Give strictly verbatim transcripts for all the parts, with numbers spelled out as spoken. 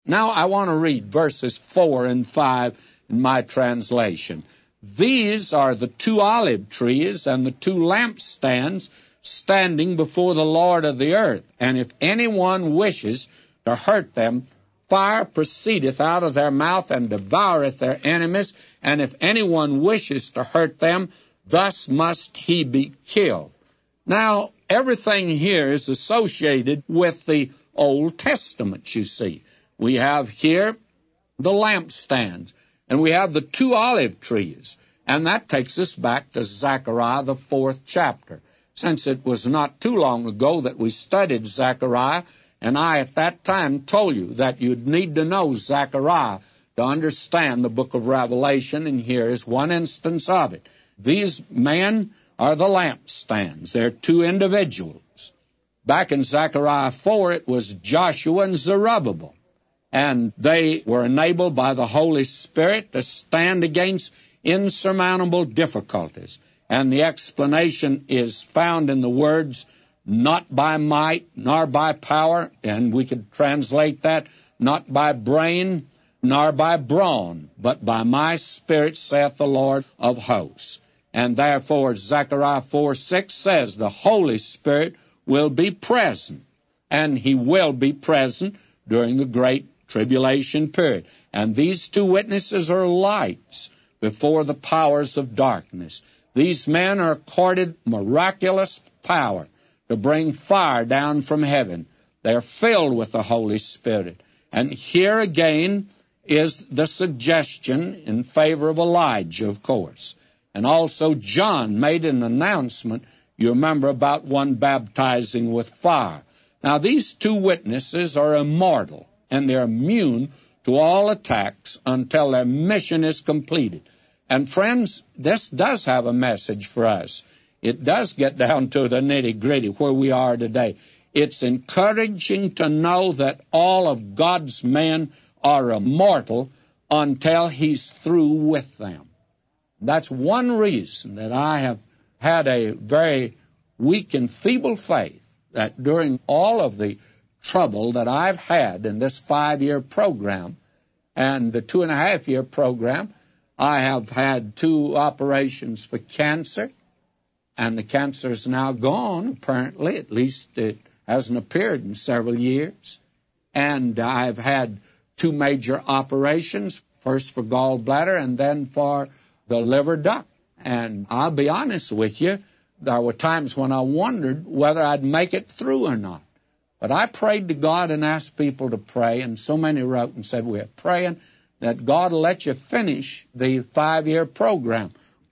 Now I want to read verses four and five in my translation. These are the two olive trees and the two lampstands standing before the Lord of the earth. And if anyone wishes to hurt them, fire proceedeth out of their mouth and devoureth their enemies. And if anyone wishes to hurt them, thus must he be killed. Now, everything here is associated with the Old Testament, you see. We have here the lampstands, and we have the two olive trees. And that takes us back to Zechariah, the fourth chapter. Since it was not too long ago that we studied Zechariah, and I at that time told you that you'd need to know Zechariah to understand the book of Revelation, and here is one instance of it. These men are the lampstands. They're two individuals. Back in Zechariah four, it was Joshua and Zerubbabel, and they were enabled by the Holy Spirit to stand against insurmountable difficulties. And the explanation is found in the words, not by might, nor by power, and we could translate that, not by brain, nor by brawn, but by my Spirit, saith the Lord of hosts. And therefore, Zechariah four six says, the Holy Spirit will be present, and he will be present during the great tribulation period. And these two witnesses are lights before the powers of darkness. These men are accorded miraculous power to bring fire down from heaven. They are filled with the Holy Spirit. And here again is the suggestion in favor of Elijah, of course. And also John made an announcement, you remember, about one baptizing with fire. Now these two witnesses are immortal, and they're immune to all attacks until their mission is completed. And friends, this does have a message for us. It does get down to the nitty-gritty where we are today. It's encouraging to know that all of God's men are immortal until he's through with them. That's one reason that I have had a very weak and feeble faith, that during all of the trouble that I've had in this five-year program and the two-and-a-half-year program, I have had two operations for cancer, and the cancer is now gone, apparently. At least it hasn't appeared in several years. And I've had two major operations, first for gallbladder and then for the liver duct. And I'll be honest with you, there were times when I wondered whether I'd make it through or not. But I prayed to God and asked people to pray, and so many wrote and said, we're praying that God will let you finish the five-year program.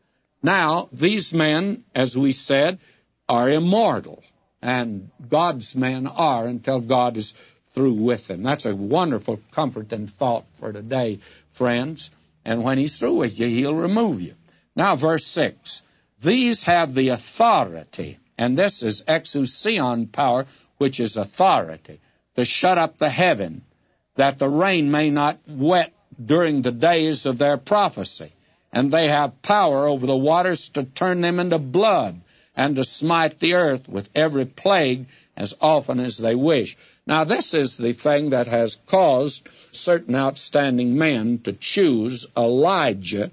Now, these men, as we said, are immortal, and God's men are until God is through with them. That's a wonderful comfort and thought for today, friends. And when he's through with you, he'll remove you. Now, verse six. These have the authority, and this is exousion power, which is authority, to shut up the heaven, that the rain may not wet during the days of their prophecy. And they have power over the waters to turn them into blood, and to smite the earth with every plague as often as they wish. Now, this is the thing that has caused certain outstanding men to choose Elijah,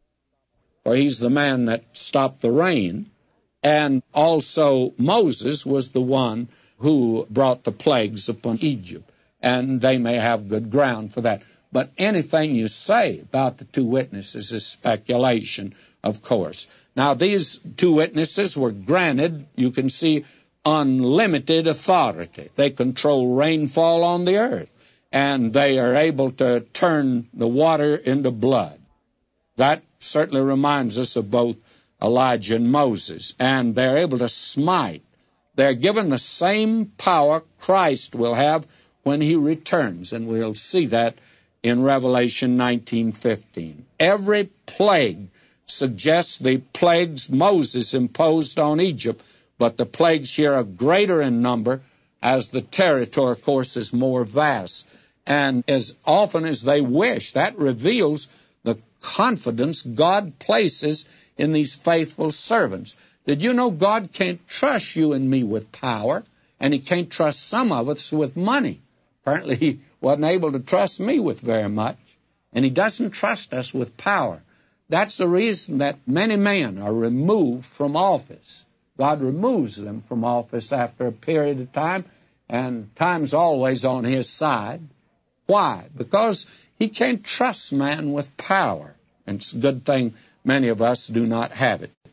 for he's the man that stopped the rain, and also Moses was the one who brought the plagues upon Egypt, and they may have good ground for that. But anything you say about the two witnesses is speculation, of course. Now, these two witnesses were granted, you can see, unlimited authority. They control rainfall on the earth, and they are able to turn the water into blood. That certainly reminds us of both Elijah and Moses, and they're able to smite. They're given the same power Christ will have when he returns, and we'll see that in Revelation nineteen fifteen. Every plague suggests the plagues Moses imposed on Egypt, but the plagues here are greater in number as the territory, of course, is more vast. And as often as they wish, that reveals the confidence God places in these faithful servants. Did you know God can't trust you and me with power, and he can't trust some of us with money? Apparently, he wasn't able to trust me with very much, and he doesn't trust us with power. That's the reason that many men are removed from office. God removes them from office after a period of time, and time's always on his side. Why? Because he can't trust man with power. And it's a good thing many of us do not have it.